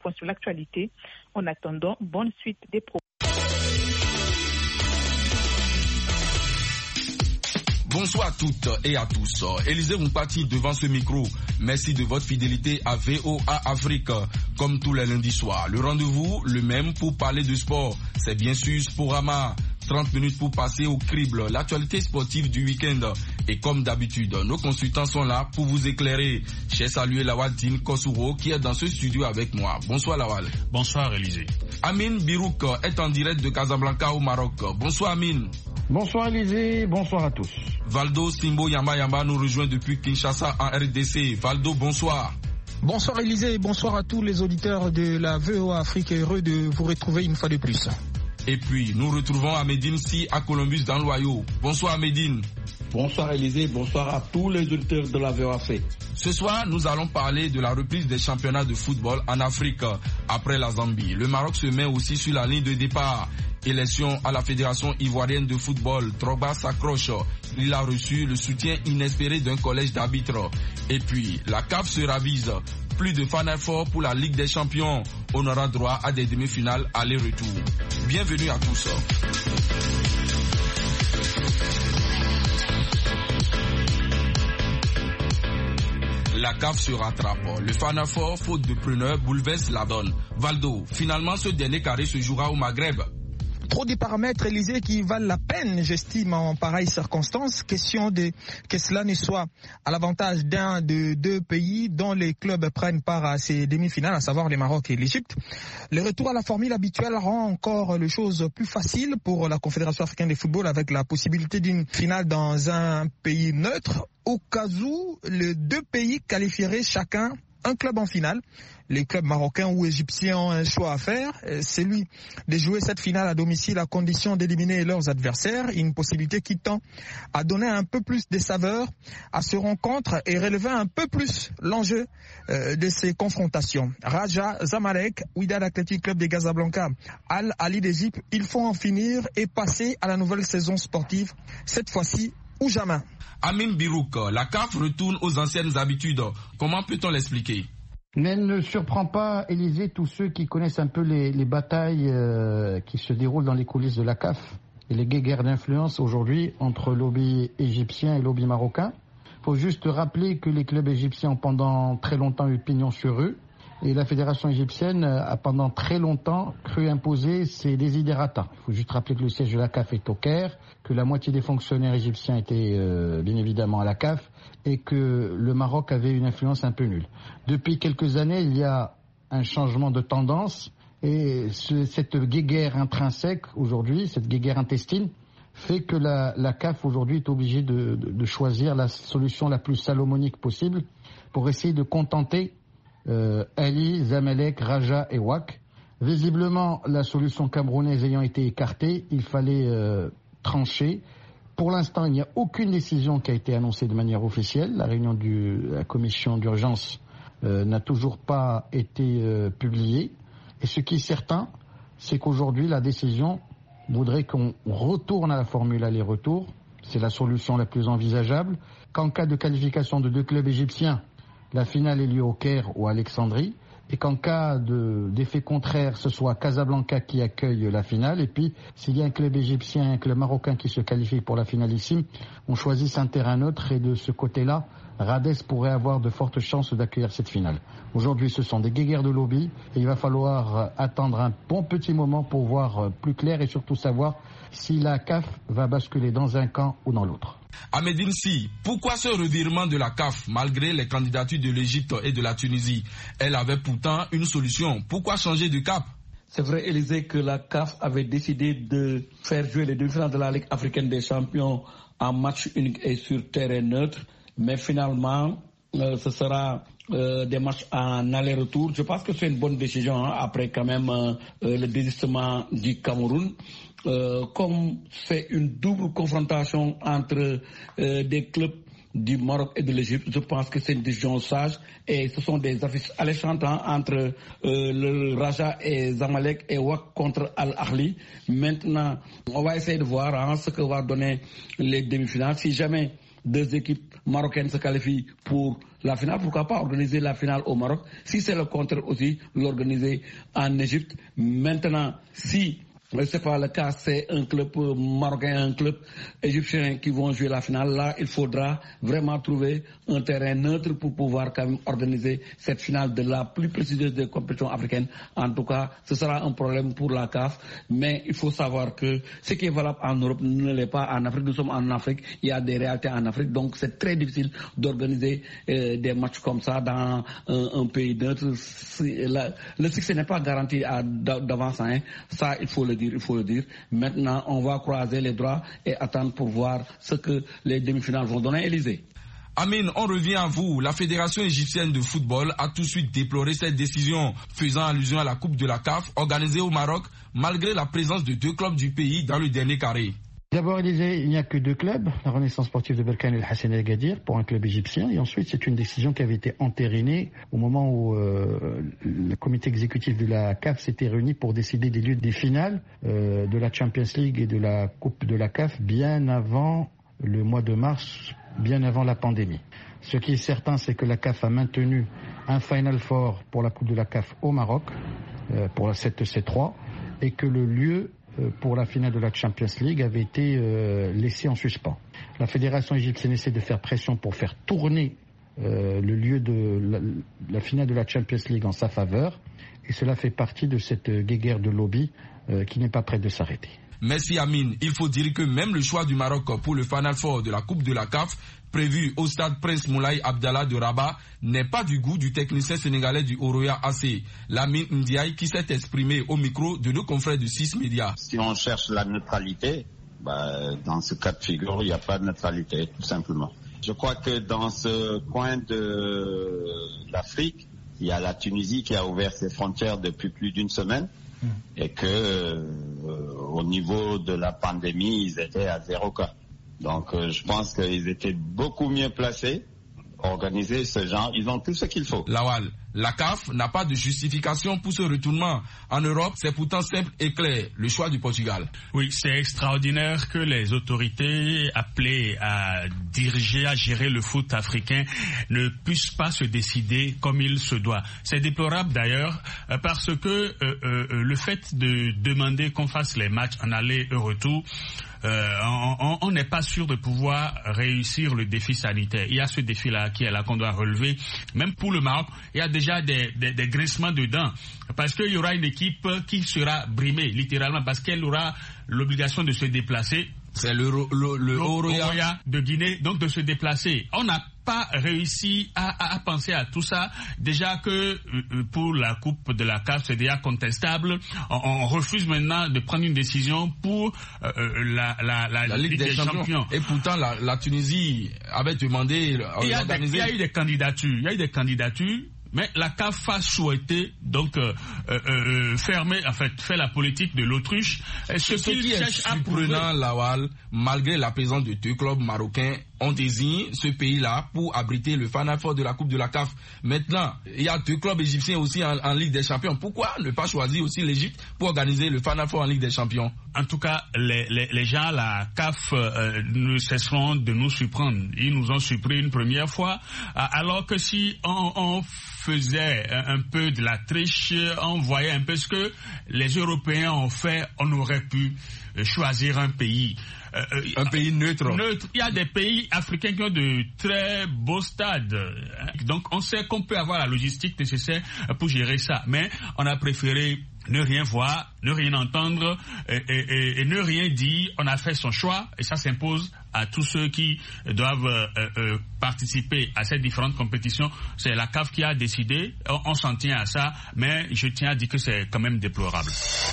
Point sur l'actualité. En attendant, bonne suite des programmes. Bonsoir à toutes et à tous. Élisée Moupati devant ce micro. Merci de votre fidélité à VOA Afrique. Comme tous les lundis soirs, le rendez-vous, le même pour parler de sport. C'est bien sûr Sporama. 30 minutes pour passer au crible, l'actualité sportive du week-end. Et comme d'habitude, nos consultants sont là pour vous éclairer. J'ai salué Lawal Din Kosuro qui est dans ce studio avec moi. Bonsoir Lawal. Bonsoir Élisée. Amin Birouk est en direct de Casablanca au Maroc. Bonsoir Amin. Bonsoir Élisée, bonsoir à tous. Valdo Simbo Yamba nous rejoint depuis Kinshasa en RDC. Valdo, bonsoir. Bonsoir Élisée, bonsoir à tous les auditeurs de la VOA Afrique, heureux de vous retrouver une fois de plus. Et puis, nous retrouvons Amédine Si à Columbus dans l'Ohio. Bonsoir Amédine. Bonsoir Élisée, bonsoir à tous les auditeurs de la VOA Afrique. Ce soir, nous allons parler de la reprise des championnats de football en Afrique après la Zambie. Le Maroc se met aussi sur la ligne de départ. Élection à la Fédération ivoirienne de football. Drogba s'accroche. Il a reçu le soutien inespéré d'un collège d'arbitres. Et puis, la CAF se ravise. Plus de Final Four pour la Ligue des Champions. On aura droit à des demi-finales aller-retour. Bienvenue à tous. La CAF se rattrape. Le Final Four, faute de preneur, bouleverse la donne. Valdo, finalement, ce dernier carré se jouera au Maghreb. Trop de paramètres, Élisée, qui valent la peine, j'estime, en pareilles circonstances. Question de que cela ne soit à l'avantage d'un de deux pays dont les clubs prennent part à ces demi-finales, à savoir le Maroc et l'Égypte. Le retour à la formule habituelle rend encore les choses plus faciles pour la Confédération africaine de football avec la possibilité d'une finale dans un pays neutre, au cas où les deux pays qualifieraient chacun un club en finale. Les clubs marocains ou égyptiens ont un choix à faire, celui de jouer cette finale à domicile à condition d'éliminer leurs adversaires, une possibilité qui tend à donner un peu plus de saveur à ce rencontre et relever un peu plus l'enjeu de ces confrontations. Raja, Zamalek, Wydad Athletic Club de Casablanca, Al Ahly d'Égypte, il faut en finir et passer à la nouvelle saison sportive, cette fois-ci ou jamais. Amin Birouk, la CAF retourne aux anciennes habitudes. Comment peut-on l'expliquer ? Mais elle ne surprend pas, Élisée, tous ceux qui connaissent un peu les batailles qui se déroulent dans les coulisses de la CAF et les guerres d'influence aujourd'hui entre lobby égyptien et lobby marocain. Il faut juste rappeler que les clubs égyptiens ont pendant très longtemps eu pignon sur rue et la fédération égyptienne a pendant très longtemps cru imposer ses desiderata. Il faut juste rappeler que le siège de la CAF est au Caire, que la moitié des fonctionnaires égyptiens étaient bien évidemment à la CAF et que le Maroc avait une influence un peu nulle. Depuis quelques années, il y a un changement de tendance et cette guéguerre intrinsèque aujourd'hui, cette guéguerre intestine, fait que la CAF aujourd'hui est obligée de choisir la solution la plus salomonique possible pour essayer de contenter Ali, Zamalek, Raja et Wak. Visiblement, la solution camerounaise ayant été écartée, il fallait trancher. Pour l'instant, il n'y a aucune décision qui a été annoncée de manière officielle. La réunion de la commission d'urgence n'a toujours pas été publiée. Et ce qui est certain, c'est qu'aujourd'hui, la décision voudrait qu'on retourne à la formule aller-retour. C'est la solution la plus envisageable. Qu'en cas de qualification de deux clubs égyptiens, la finale ait lieu au Caire ou à Alexandrie. Et qu'en cas d'effet contraire, ce soit Casablanca qui accueille la finale. Et puis, s'il y a un club égyptien et un club marocain qui se qualifie pour la finalissime, on choisit un terrain neutre. Et de ce côté-là, Radès pourrait avoir de fortes chances d'accueillir cette finale. Aujourd'hui, ce sont des guéguerres de lobby. Et il va falloir attendre un bon petit moment pour voir plus clair et surtout savoir si la CAF va basculer dans un camp ou dans l'autre. Amédine Si, pourquoi ce revirement de la CAF malgré les candidatures de l'Égypte et de la Tunisie? Elle avait pourtant une solution. Pourquoi changer de cap? C'est vrai, Élisée, que la CAF avait décidé de faire jouer les demi-finales de la Ligue africaine des champions en match unique et sur terrain neutre. Mais finalement, ce sera des matchs en aller-retour. Je pense que c'est une bonne décision après quand même le désistement du Cameroun. Comme c'est une double confrontation entre des clubs du Maroc et de l'Égypte, je pense que c'est une décision sage et ce sont des affiches alléchantes entre le Raja et Zamalek et Wak contre Al Ahly. Maintenant, on va essayer de voir ce que va donner les demi-finales. Si jamais 2 équipes marocaines se qualifient pour la finale. Pourquoi pas organiser la finale au Maroc? Si c'est le contraire aussi, l'organiser en Égypte. Maintenant, si c'est pas le cas, c'est un club marocain, un club égyptien qui vont jouer la finale. Là, il faudra vraiment trouver un terrain neutre pour pouvoir quand même organiser cette finale de la plus prestigieuse des compétitions africaines. En tout cas, ce sera un problème pour la CAF. Mais il faut savoir que ce qui est valable en Europe ne l'est pas en Afrique. Nous sommes en Afrique, il y a des réalités en Afrique. Donc c'est très difficile d'organiser des matchs comme ça dans un pays neutre. Le succès n'est pas garanti d'avance. Hein. Ça, il faut le dire. Maintenant, on va croiser les doigts et attendre pour voir ce que les demi-finales vont donner. Élysée. Amine, on revient à vous. La Fédération égyptienne de football a tout de suite déploré cette décision, faisant allusion à la Coupe de la CAF organisée au Maroc, malgré la présence de 2 clubs du pays dans le dernier carré. D'abord, il n'y a que 2 clubs, la Renaissance sportive de Berkane et le Hassan El Gadir, pour un club égyptien. Et ensuite, c'est une décision qui avait été entérinée au moment où le comité exécutif de la CAF s'était réuni pour décider des lieux des finales de la Champions League et de la Coupe de la CAF bien avant le mois de mars, bien avant la pandémie. Ce qui est certain, c'est que la CAF a maintenu un Final Four pour la Coupe de la CAF au Maroc, pour la 7C3, et que le lieu pour la finale de la Champions League avait été laissé en suspens. La fédération égyptienne essaie de faire pression pour faire tourner le lieu de la finale de la Champions League en sa faveur, et cela fait partie de cette guéguerre de lobby qui n'est pas prête de s'arrêter. Merci Amine. Il faut dire que même le choix du Maroc pour le Final Four de la Coupe de la CAF, prévu au stade Prince Moulay Abdallah de Rabat, n'est pas du goût du technicien sénégalais du Oroya AC, Lamine Ndiaye, qui s'est exprimé au micro de nos confrères de 6 médias. Si on cherche la neutralité, dans ce cas de figure, il n'y a pas de neutralité, tout simplement. Je crois que dans ce coin de l'Afrique, il y a la Tunisie qui a ouvert ses frontières depuis plus d'1 semaine et que au niveau de la pandémie, ils étaient à 0 cas. Donc je pense qu'ils étaient beaucoup mieux placés pour organiser ce genre. Ils ont tout ce qu'il faut. Lawal, la CAF n'a pas de justification pour ce retournement. En Europe, c'est pourtant simple et clair, le choix du Portugal. Oui, c'est extraordinaire que les autorités appelées à diriger, à gérer le foot africain ne puissent pas se décider comme il se doit. C'est déplorable d'ailleurs parce que le fait de demander qu'on fasse les matchs en aller et retour, on n'est pas sûr de pouvoir réussir le défi sanitaire. Il y a ce défi-là qui est là qu'on doit relever. Même pour le Maroc, il y a déjà des grincements de dents parce qu'il y aura une équipe qui sera brimée littéralement parce qu'elle aura l'obligation de se déplacer. C'est le Oroya de Guinée, donc de se déplacer. On n'a pas réussi à penser à tout ça. Déjà que pour la Coupe de la CAF, c'est déjà contestable. On refuse maintenant de prendre une décision pour la Ligue des Champions. Et pourtant, la Tunisie avait demandé d'organiser. Il y a eu des candidatures. Mais la CAF a souhaité donc faire la politique de l'autruche. Ce qui est surprenant, Lawal, malgré la présence de 2 clubs marocains, on désigne ce pays-là pour abriter le Final Four de la Coupe de la CAF. Maintenant, il y a 2 clubs égyptiens aussi en Ligue des Champions. Pourquoi ne pas choisir aussi l'Égypte pour organiser le Final Four en Ligue des Champions? En tout cas, les gens, la CAF ne cesseront de nous surprendre. Ils nous ont surpris une première fois, alors que si on faisait un peu de la triche, on voyait un peu ce que les Européens ont fait, on aurait pu choisir un pays. Un pays neutre. Il y a des pays africains qui ont de très beaux stades. Donc on sait qu'on peut avoir la logistique nécessaire pour gérer ça. Mais on a préféré ne rien voir, ne rien entendre et ne rien dire. On a fait son choix et ça s'impose à tous ceux qui doivent participer à ces différentes compétitions. C'est la CAF qui a décidé. On s'en tient à ça, mais je tiens à dire que c'est quand même déplorable.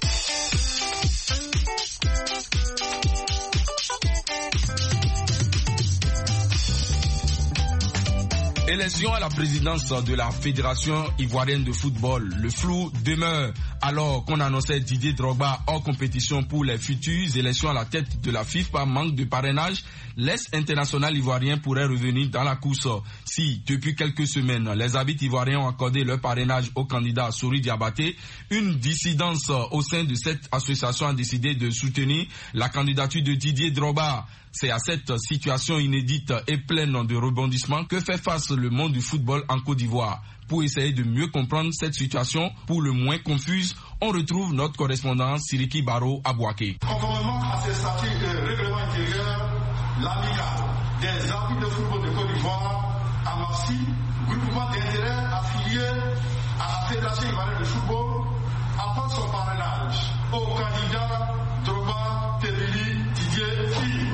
Élection à la présidence de la Fédération ivoirienne de football. Le flou demeure alors qu'on annonçait Didier Drogba hors compétition pour les futures élections à la tête de la FIFA par manque de parrainage. L'Est international ivoirien pourrait revenir dans la course. Si, depuis quelques semaines, les arbitres ivoiriens ont accordé leur parrainage au candidat Souri Diabaté, une dissidence au sein de cette association a décidé de soutenir la candidature de Didier Drogba. C'est à cette situation inédite et pleine de rebondissements que fait face le monde du football en Côte d'Ivoire. Pour essayer de mieux comprendre cette situation, pour le moins confuse, on retrouve notre correspondant Siriki Baro à Bouaké. Conformément à ces statuts et règlements intérieurs, l'amicale des arbitres de football de Côte d'Ivoire, AMAFSI, groupement d'intérêt affilié à la Fédération ivoirienne de football, apporte son parrainage au candidat Drogba Tebili Didier Fille.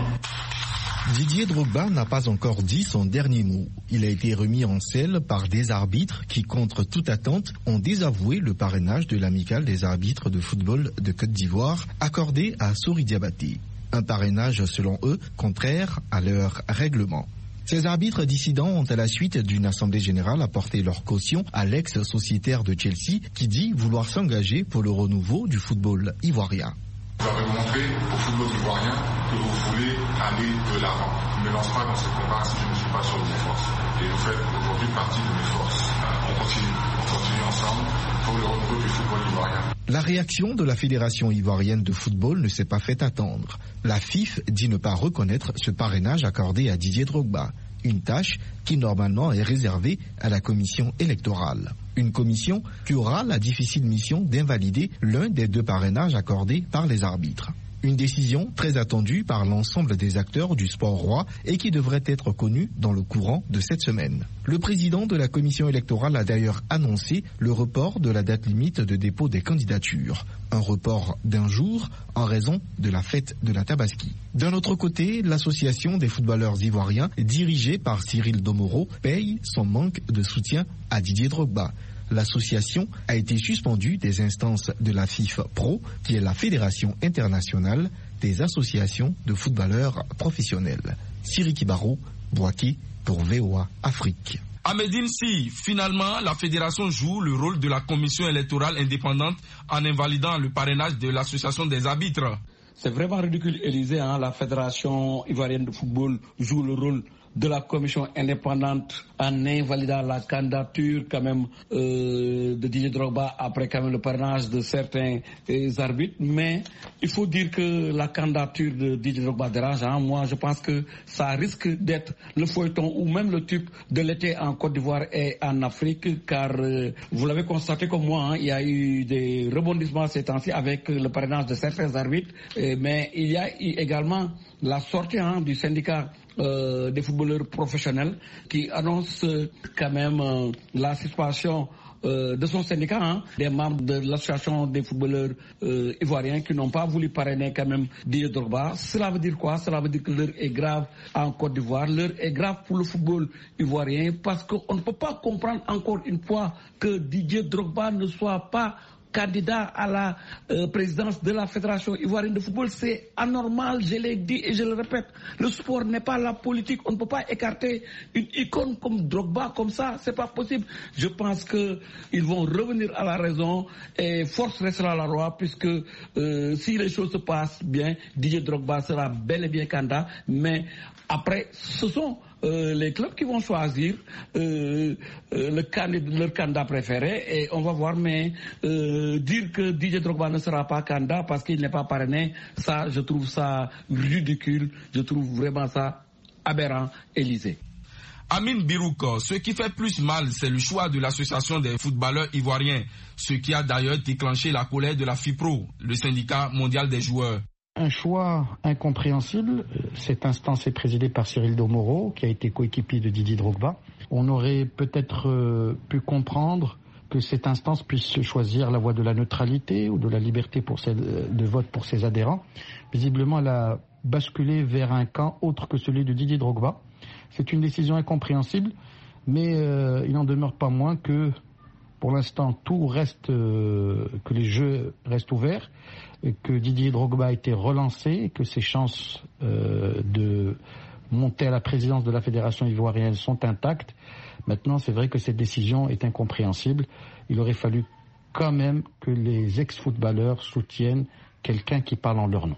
Didier Drogba n'a pas encore dit son dernier mot. Il a été remis en selle par des arbitres qui, contre toute attente, ont désavoué le parrainage de l'amicale des arbitres de football de Côte d'Ivoire accordé à Souri Diabaté. Un parrainage, selon eux, contraire à leur règlement. Ces arbitres dissidents ont, à la suite d'une assemblée générale, apporté leur caution à l'ex-sociétaire de Chelsea qui dit vouloir s'engager pour le renouveau du football ivoirien. Vous avez montré au football ivoirien que vous voulez aller de l'avant. Je ne me lance pas dans ce combat si je ne suis pas sûr de mes forces. Et vous faites aujourd'hui partie de mes forces. On continue ensemble pour le renouveau du football ivoirien. La réaction de la Fédération ivoirienne de football ne s'est pas fait attendre. La FIF dit ne pas reconnaître ce parrainage accordé à Didier Drogba. Une tâche qui normalement est réservée à la commission électorale. Une commission qui aura la difficile mission d'invalider l'un des deux parrainages accordés par les arbitres. Une décision très attendue par l'ensemble des acteurs du sport roi et qui devrait être connue dans le courant de cette semaine. Le président de la commission électorale a d'ailleurs annoncé le report de la date limite de dépôt des candidatures. Un report d'un jour en raison de la fête de la Tabaski. D'un autre côté, l'association des footballeurs ivoiriens, dirigée par Cyril Domoro, paye son manque de soutien à Didier Drogba. L'association a été suspendue des instances de la FIFA Pro, qui est la Fédération internationale des associations de footballeurs professionnels. Siriki Baro, Bouaké pour VOA Afrique. À Médine, si finalement la fédération joue le rôle de la commission électorale indépendante en invalidant le parrainage de l'association des arbitres. C'est vraiment ridicule, Élysée. La Fédération ivoirienne de football joue le rôle de la commission indépendante en invalidant la candidature quand même de Didier Drogba après quand même le parrainage de certains arbitres. Mais il faut dire que la candidature de Didier Drogba dérange. Moi, je pense que ça risque d'être le feuilleton ou même le tube de l'été en Côte d'Ivoire et en Afrique, car vous l'avez constaté comme moi, il y a eu des rebondissements ces temps-ci avec le parrainage de certains arbitres, mais il y a eu également la sortie du syndicat des footballeurs professionnels qui annonce quand même la suspension de son syndicat, des membres de l'association des footballeurs ivoiriens qui n'ont pas voulu parrainer quand même Didier Drogba. Cela veut dire quoi? Cela veut dire que l'heure est grave en Côte d'Ivoire, l'heure est grave pour le football ivoirien, parce qu'on ne peut pas comprendre encore une fois que Didier Drogba ne soit pas candidat à la présidence de la Fédération ivoirienne de football. C'est anormal, je l'ai dit et je le répète. Le sport n'est pas la politique. On ne peut pas écarter une icône comme Drogba comme ça. C'est pas possible. Je pense qu'ils vont revenir à la raison et force restera la loi, puisque si les choses se passent bien, Didier Drogba sera bel et bien candidat. Mais après, ce sont les clubs qui vont choisir leur candidat préféré, et on va voir. Mais dire que Didier Drogba ne sera pas candidat parce qu'il n'est pas parrainé, ça, je trouve ça ridicule, je trouve vraiment ça aberrant, Élysée. Amine Birouk, ce qui fait plus mal, c'est le choix de l'association des footballeurs ivoiriens, ce qui a d'ailleurs déclenché la colère de la FIPRO, le syndicat mondial des joueurs. Un choix incompréhensible. Cette instance est présidée par Cyril Domoro, qui a été coéquipier de Didier Drogba. On aurait peut-être pu comprendre que cette instance puisse choisir la voie de la neutralité ou de la liberté de vote pour ses adhérents. Visiblement, elle a basculé vers un camp autre que celui de Didier Drogba. C'est une décision incompréhensible, mais il n'en demeure pas moins que, pour l'instant, tout reste, que les jeux restent ouverts, que Didier Drogba a été relancé et que ses chances de monter à la présidence de la Fédération ivoirienne sont intactes. Maintenant, c'est vrai que cette décision est incompréhensible. Il aurait fallu quand même que les ex-footballeurs soutiennent quelqu'un qui parle en leur nom.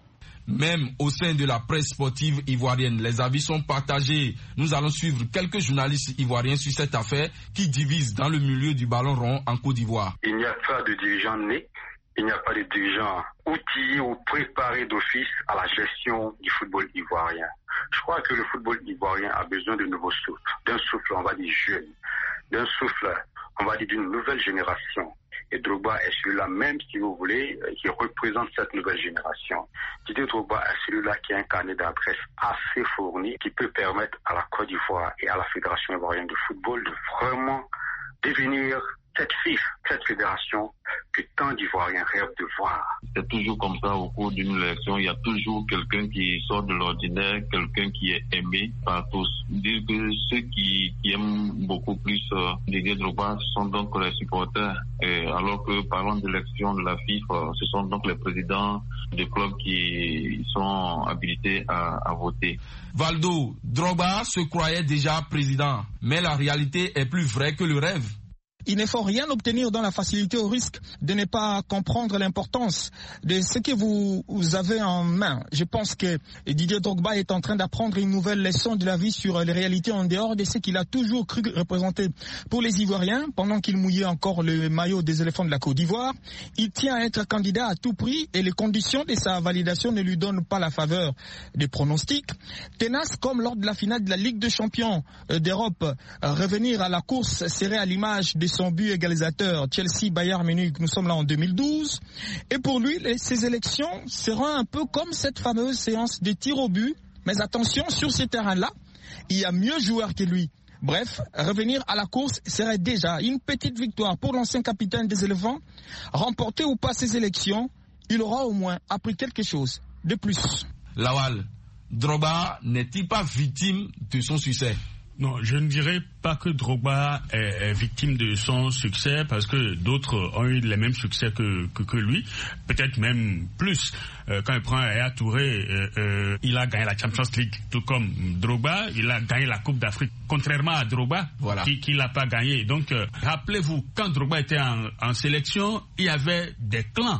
Même au sein de la presse sportive ivoirienne, les avis sont partagés. Nous allons suivre quelques journalistes ivoiriens sur cette affaire qui divise dans le milieu du ballon rond en Côte d'Ivoire. Il n'y a pas de dirigeants nés, il n'y a pas de dirigeants outillés ou préparés d'office à la gestion du football ivoirien. Je crois que le football ivoirien a besoin de nouveaux souffles, d'un souffle, on va dire, jeune, d'un souffle, on va dire, d'une nouvelle génération. Et Drogba est celui-là, même si vous voulez, qui représente cette nouvelle génération. Didier Drogba est celui-là qui a un carnet d'adresses assez fourni, qui peut permettre à la Côte d'Ivoire et à la Fédération ivoirienne de football de vraiment devenir cette FIF, cette fédération que tant d'Ivoiriens rêvent de voir. C'est toujours comme ça au cours d'une élection, il y a toujours quelqu'un qui sort de l'ordinaire, quelqu'un qui est aimé par tous. Dire que ceux qui aiment beaucoup plus Didier Drogba, ce sont donc les supporters. Alors que parlant d'élection de la FIFA, ce sont donc les présidents des clubs qui sont habilités à voter. Valdo, Drogba se croyait déjà président, mais la réalité est plus vraie que le rêve. Il ne faut rien obtenir dans la facilité au risque de ne pas comprendre l'importance de ce que vous avez en main. Je pense que Didier Drogba est en train d'apprendre une nouvelle leçon de la vie sur les réalités en dehors de ce qu'il a toujours cru représenter pour les Ivoiriens pendant qu'il mouillait encore le maillot des éléphants de la Côte d'Ivoire. Il tient à être candidat à tout prix et les conditions de sa validation ne lui donnent pas la faveur des pronostics. Tenace comme lors de la finale de la Ligue des Champions d'Europe, revenir à la course serait à l'image de son but égalisateur Chelsea-Bayern Munich, nous sommes là en 2012. Et pour lui, ces élections seront un peu comme cette fameuse séance de tir au but. Mais attention, sur ce terrain-là, il y a mieux joueurs que lui. Bref, revenir à la course serait déjà une petite victoire pour l'ancien capitaine des éléphants. Remporter ou pas ces élections, il aura au moins appris quelque chose de plus. Lawal, Drogba n'est-il pas victime de son succès? Non, je ne dirais pas que Drogba est victime de son succès parce que d'autres ont eu les mêmes succès que lui, peut-être même plus. Quand il prend Yaya Touré, il a gagné la Champions League, tout comme Drogba, il a gagné la Coupe d'Afrique, contrairement à Drogba, voilà, qui l'a pas gagné. Donc, rappelez-vous, quand Drogba était en sélection, il y avait des clans.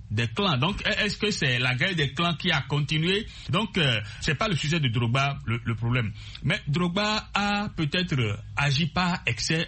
Donc, est-ce que c'est la guerre des clans qui a continué? Donc, c'est pas le sujet de Drogba le problème. Mais Drogba a peut-être agi par excès,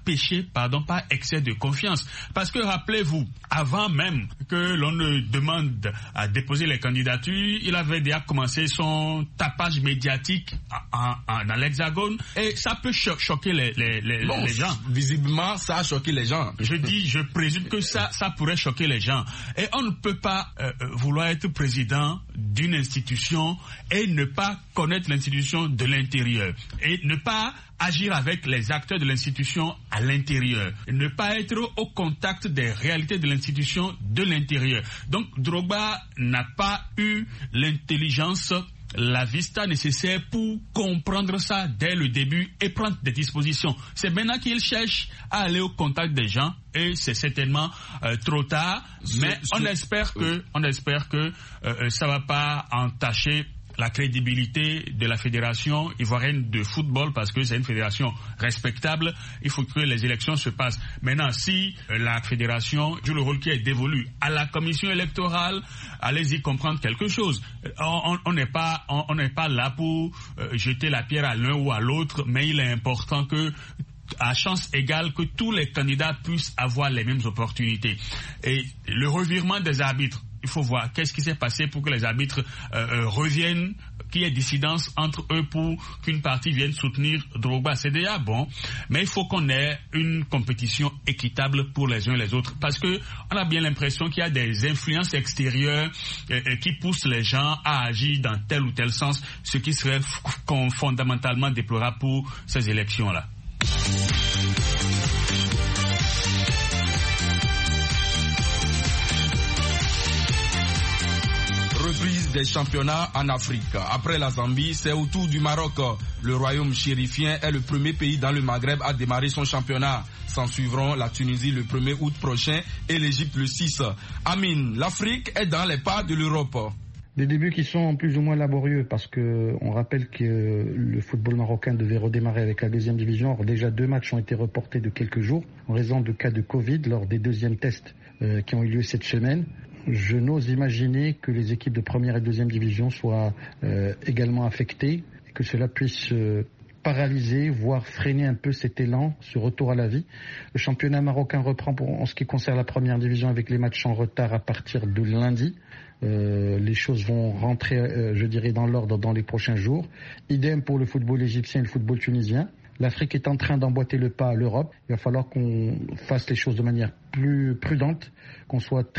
par excès de confiance. Parce que rappelez-vous, avant même que l'on ne demande à déposer les candidatures, il avait déjà commencé son tapage médiatique dans l'Hexagone. Et ça peut choquer les gens. Visiblement, ça a choqué les gens. Je présume que ça pourrait choquer les gens. Et on ne peut pas vouloir être président d'une institution et ne pas connaître l'institution de l'intérieur et ne pas agir avec les acteurs de l'institution à l'intérieur, ne pas être au contact des réalités de l'institution de l'intérieur. Donc Drogba n'a pas eu l'intelligence, la vista nécessaire pour comprendre ça dès le début et prendre des dispositions. C'est maintenant qu'il cherche à aller au contact des gens et c'est certainement trop tard, mais on espère que ça va pas entacher la crédibilité de la fédération ivoirienne de football parce que c'est une fédération respectable. Il faut que les élections se passent. Maintenant, si la fédération joue le rôle qui est dévolu à la commission électorale, allez-y comprendre quelque chose. On n'est pas là pour jeter la pierre à l'un ou à l'autre, mais il est important que à chance égale que tous les candidats puissent avoir les mêmes opportunités. Et le revirement des arbitres, il faut voir qu'est-ce qui s'est passé pour que les arbitres reviennent, qu'il y ait dissidence entre eux pour qu'une partie vienne soutenir Drogba. C'est déjà bon, mais il faut qu'on ait une compétition équitable pour les uns et les autres. Parce que on a bien l'impression qu'il y a des influences extérieures qui poussent les gens à agir dans tel ou tel sens, ce qui serait fondamentalement déplorable pour ces élections-là. Reprise des championnats en Afrique. Après la Zambie, c'est au tour du Maroc. Le royaume chérifien est le premier pays dans le Maghreb à démarrer son championnat. S'en suivront la Tunisie le 1er août prochain et l'Égypte le 6. Amine, l'Afrique est dans les pas de l'Europe. Des débuts qui sont plus ou moins laborieux parce que on rappelle que le football marocain devait redémarrer avec la deuxième division. Or, déjà 2 matchs ont été reportés de quelques jours en raison de cas de Covid lors des deuxièmes tests qui ont eu lieu cette semaine. Je n'ose imaginer que les équipes de première et deuxième division soient également affectées et que cela puisse paralyser, voire freiner un peu cet élan, ce retour à la vie. Le championnat marocain reprend en ce qui concerne la première division avec les matchs en retard à partir de lundi. Les choses vont rentrer, je dirais, dans l'ordre dans les prochains jours. Idem pour le football égyptien et le football tunisien. L'Afrique est en train d'emboîter le pas à l'Europe. Il va falloir qu'on fasse les choses de manière plus prudente, qu'on soit très